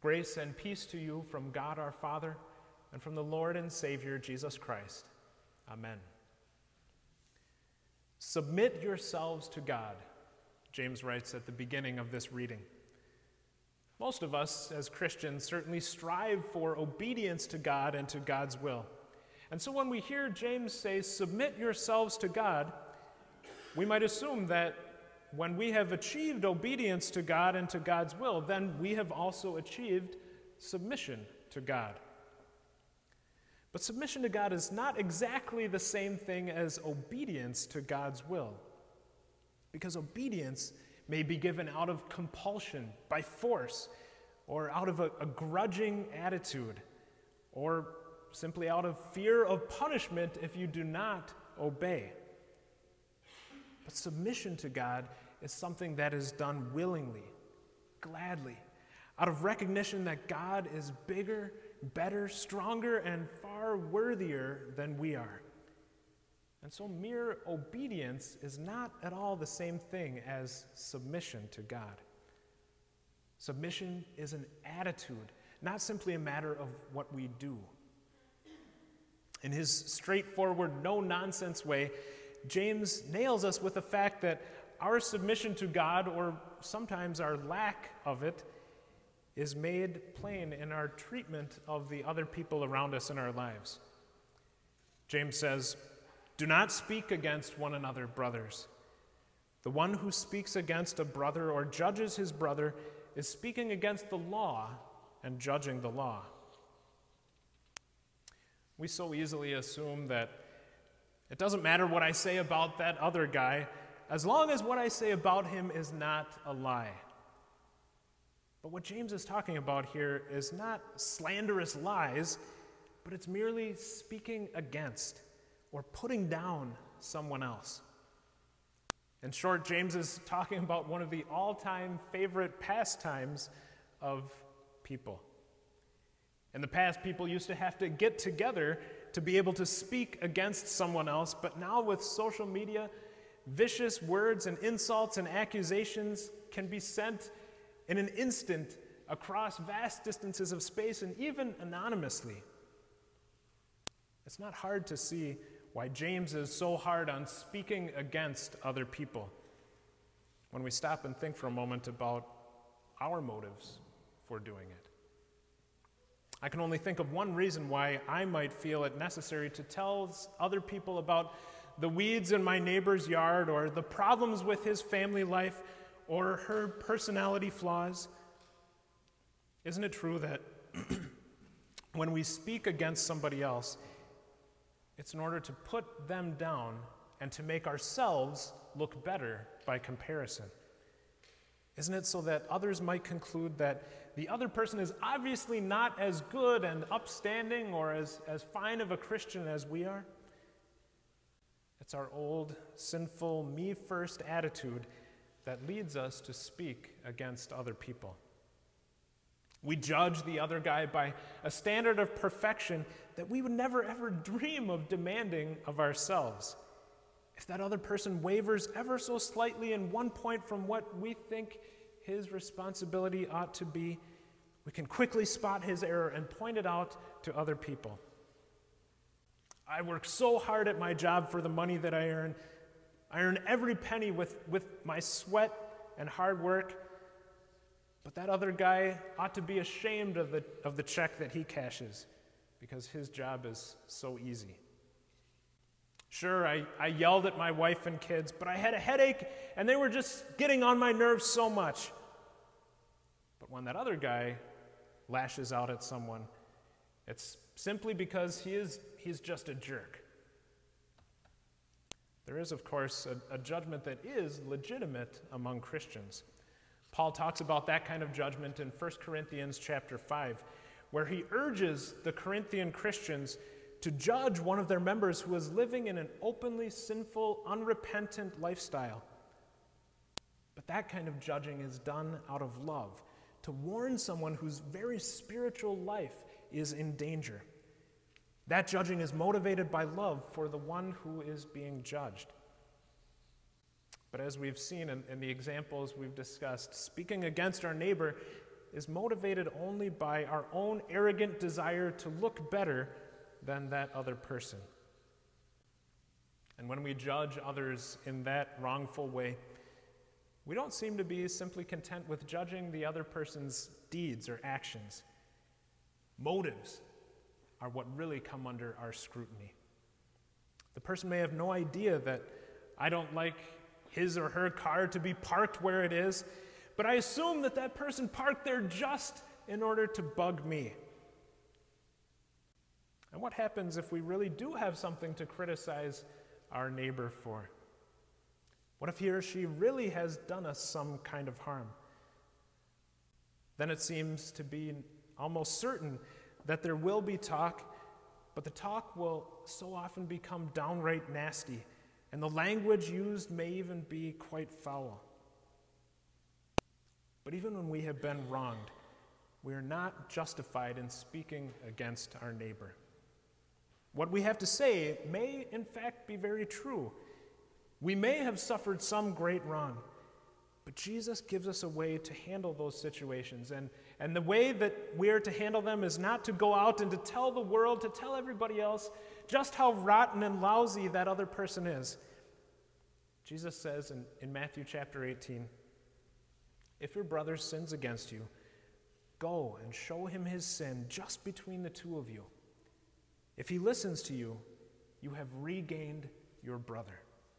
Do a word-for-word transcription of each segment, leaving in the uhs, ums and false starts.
Grace and peace to you from God our Father and from the Lord and Savior Jesus Christ. Amen. Submit yourselves to God, James writes at the beginning of this reading. Most of us as Christians certainly strive for obedience to God and to God's will. And so when we hear James say, submit yourselves to God, we might assume that when we have achieved obedience to God and to God's will, then we have also achieved submission to God. But submission to God is not exactly the same thing as obedience to God's will, because obedience may be given out of compulsion, by force, or out of a, a grudging attitude, or simply out of fear of punishment if you do not obey. But submission to God is something that is done willingly, gladly, out of recognition that God is bigger, better, stronger, and far worthier than we are. And so mere obedience is not at all the same thing as submission to God. Submission is an attitude, not simply a matter of what we do. In his straightforward, no-nonsense way, James nails us with the fact that our submission to God, or sometimes our lack of it, is made plain in our treatment of the other people around us in our lives. James says, "Do not speak against one another, brothers. The one who speaks against a brother or judges his brother is speaking against the law and judging the law." We so easily assume that it doesn't matter what I say about that other guy, as long as what I say about him is not a lie. But what James is talking about here is not slanderous lies, but it's merely speaking against or putting down someone else. In short, James is talking about one of the all-time favorite pastimes of people. In the past, people used to have to get together to be able to speak against someone else, but now with social media, vicious words and insults and accusations can be sent in an instant across vast distances of space and even anonymously. It's not hard to see why James is so hard on speaking against other people when we stop and think for a moment about our motives for doing it. I can only think of one reason why I might feel it necessary to tell other people about the weeds in my neighbor's yard, or the problems with his family life, or her personality flaws. Isn't it true that when we speak against somebody else, it's in order to put them down and to make ourselves look better by comparison? Isn't it so that others might conclude that the other person is obviously not as good and upstanding or as, as fine of a Christian as we are? It's our old, sinful, me-first attitude that leads us to speak against other people. We judge the other guy by a standard of perfection that we would never ever dream of demanding of ourselves. If that other person wavers ever so slightly in one point from what we think his responsibility ought to be, we can quickly spot his error and point it out to other people. I work so hard at my job for the money that I earn. I earn every penny with, with my sweat and hard work, but that other guy ought to be ashamed of the, of the check that he cashes because his job is so easy. Sure, I, I yelled at my wife and kids, but I had a headache and they were just getting on my nerves so much. But when that other guy lashes out at someone, it's simply because he is he's just a jerk. There is, of course, a, a judgment that is legitimate among Christians. Paul talks about that kind of judgment in First Corinthians chapter five, where he urges the Corinthian Christians to judge one of their members who is living in an openly sinful, unrepentant lifestyle. But that kind of judging is done out of love, to warn someone whose very spiritual life is in danger. That judging is motivated by love for the one who is being judged. But as we've seen in, in the examples we've discussed, speaking against our neighbor is motivated only by our own arrogant desire to look better than that other person. And when we judge others in that wrongful way, we don't seem to be simply content with judging the other person's deeds or actions. Motives are what really come under our scrutiny. The person may have no idea that I don't like his or her car to be parked where it is, but I assume that that person parked there just in order to bug me. And what happens if we really do have something to criticize our neighbor for? What if he or she really has done us some kind of harm? Then it seems to be almost certain that there will be talk, but the talk will so often become downright nasty, and the language used may even be quite foul. But even when we have been wronged, we are not justified in speaking against our neighbor. What we have to say may, in fact, be very true. We may have suffered some great wrong, but Jesus gives us a way to handle those situations. And, and the way that we are to handle them is not to go out and to tell the world, to tell everybody else, just how rotten and lousy that other person is. Jesus says in, in Matthew chapter eighteen, if your brother sins against you, go and show him his sin just between the two of you. If he listens to you, you have regained your brother.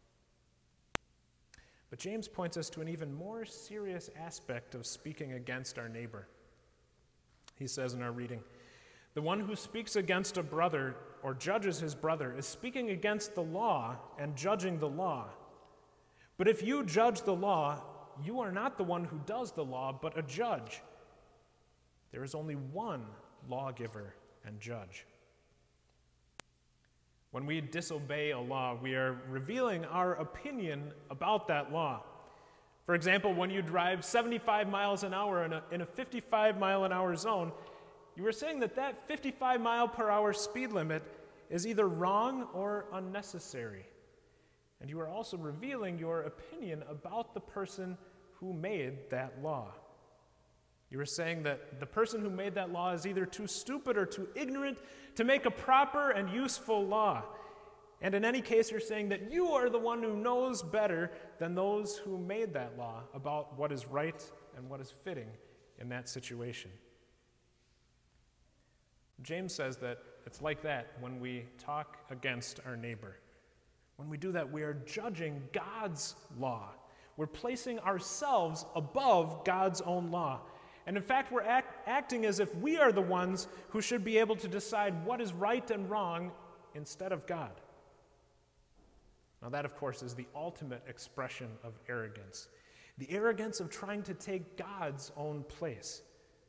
But James points us to an even more serious aspect of speaking against our neighbor. He says in our reading, the one who speaks against a brother or judges his brother is speaking against the law and judging the law. But if you judge the law, you are not the one who does the law, but a judge. There is only one lawgiver and judge. When we disobey a law, we are revealing our opinion about that law. For example, when you drive seventy-five miles an hour in a, in a fifty-five mile an hour zone, you are saying that that fifty-five mile per hour speed limit is either wrong or unnecessary. And you are also revealing your opinion about the person who made that law. You are saying that the person who made that law is either too stupid or too ignorant to make a proper and useful law. And in any case, you're saying that you are the one who knows better than those who made that law about what is right and what is fitting in that situation. James says that it's like that when we talk against our neighbor. When we do that, we are judging God's law. We're placing ourselves above God's own law. And in fact, we're act- acting as if we are the ones who should be able to decide what is right and wrong instead of God. Now that, of course, is the ultimate expression of arrogance. The arrogance of trying to take God's own place.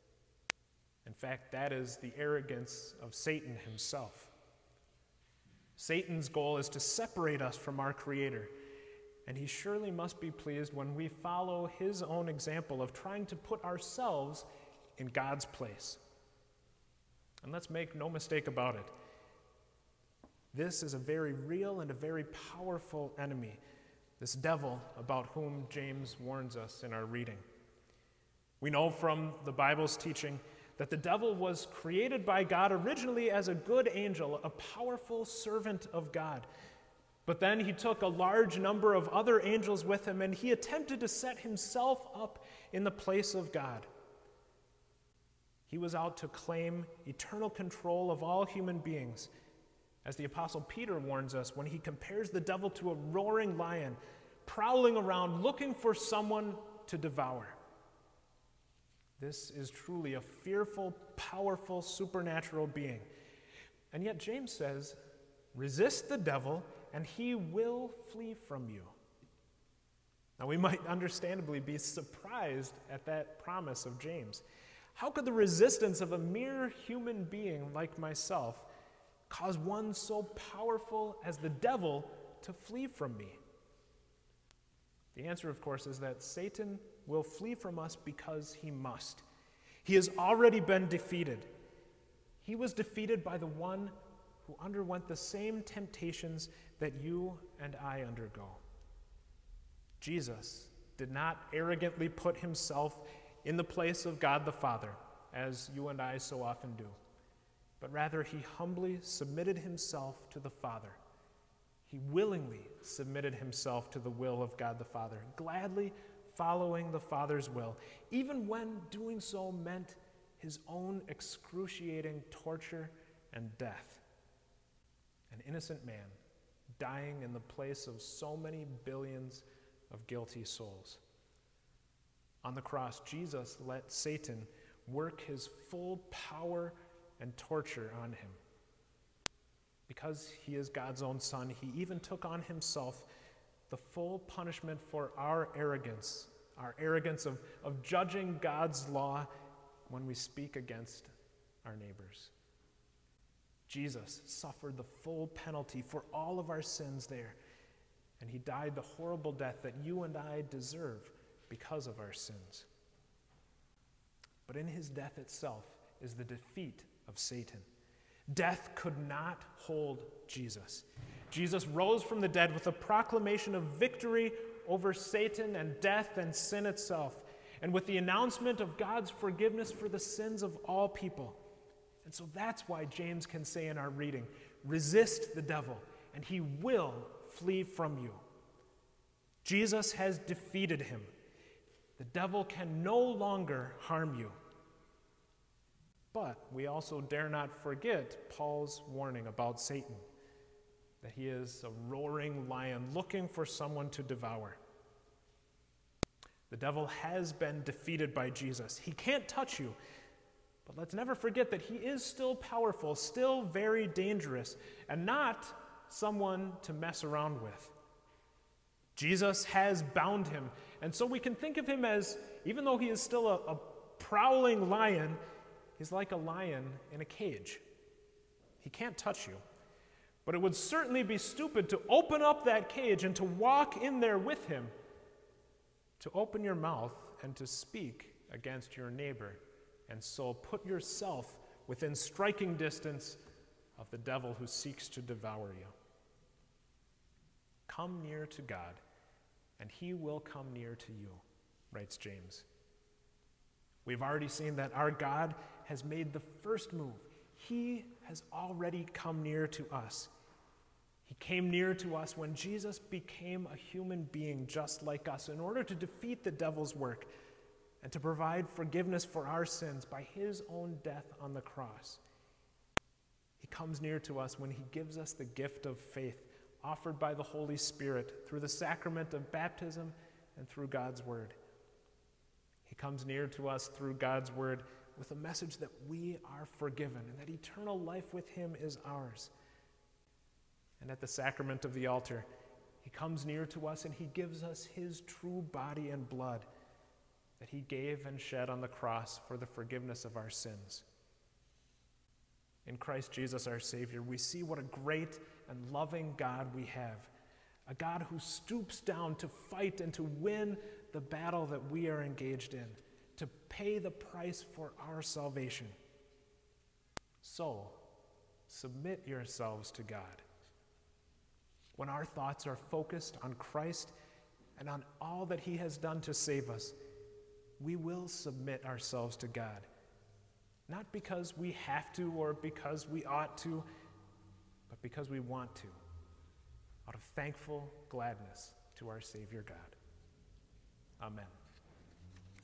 In fact, that is the arrogance of Satan himself. Satan's goal is to separate us from our Creator, and he surely must be pleased when we follow his own example of trying to put ourselves in God's place. And let's make no mistake about it. This is a very real and a very powerful enemy, this devil about whom James warns us in our reading. We know from the Bible's teaching that the devil was created by God originally as a good angel, a powerful servant of God. But then he took a large number of other angels with him, and he attempted to set himself up in the place of God. He was out to claim eternal control of all human beings, as the Apostle Peter warns us when he compares the devil to a roaring lion, prowling around looking for someone to devour. This is truly a fearful, powerful, supernatural being. And yet James says, resist the devil, and he will flee from you. Now we might understandably be surprised at that promise of James. How could the resistance of a mere human being like myself cause one so powerful as the devil to flee from me? The answer, of course, is that Satan will flee from us because he must. He has already been defeated. He was defeated by the one who underwent the same temptations that you and I undergo. Jesus did not arrogantly put himself in the place of God the Father, as you and I so often do, but rather he humbly submitted himself to the Father. He willingly submitted himself to the will of God the Father, gladly following the Father's will, even when doing so meant his own excruciating torture and death. An innocent man dying in the place of so many billions of guilty souls. On the cross, Jesus let Satan work his full power and torture on him. Because he is God's own Son, he even took on himself the full punishment for our arrogance, our arrogance of, of judging God's law when we speak against our neighbors. Jesus suffered the full penalty for all of our sins there, and he died the horrible death that you and I deserve because of our sins. But in his death itself is the defeat of Satan. Death could not hold Jesus. Jesus rose from the dead with a proclamation of victory over Satan and death and sin itself, and with the announcement of God's forgiveness for the sins of all people. And so that's why James can say in our reading, resist the devil, and he will flee from you. Jesus has defeated him. The devil can no longer harm you. But we also dare not forget Paul's warning about Satan, that he is a roaring lion looking for someone to devour. The devil has been defeated by Jesus. He can't touch you, but let's never forget that he is still powerful, still very dangerous, and not someone to mess around with. Jesus has bound him, and so we can think of him as, even though he is still a, a prowling lion, he's like a lion in a cage. He can't touch you. But it would certainly be stupid to open up that cage and to walk in there with him, to open your mouth and to speak against your neighbor, and so put yourself within striking distance of the devil who seeks to devour you. Come near to God, and he will come near to you, writes James. We've already seen that our God has made the first move. He has already come near to us. He came near to us when Jesus became a human being just like us in order to defeat the devil's work and to provide forgiveness for our sins by his own death on the cross. He comes near to us when he gives us the gift of faith offered by the Holy Spirit through the sacrament of baptism and through God's word. He comes near to us through God's word with a message that we are forgiven and that eternal life with him is ours. And at the sacrament of the altar, he comes near to us and he gives us his true body and blood that he gave and shed on the cross for the forgiveness of our sins. In Christ Jesus our Savior, we see what a great and loving God we have, a God who stoops down to fight and to win the battle that we are engaged in, to pay the price for our salvation. So, submit yourselves to God. When our thoughts are focused on Christ and on all that he has done to save us, we will submit ourselves to God. Not because we have to or because we ought to, but because we want to, out of thankful gladness to our Savior God. Amen.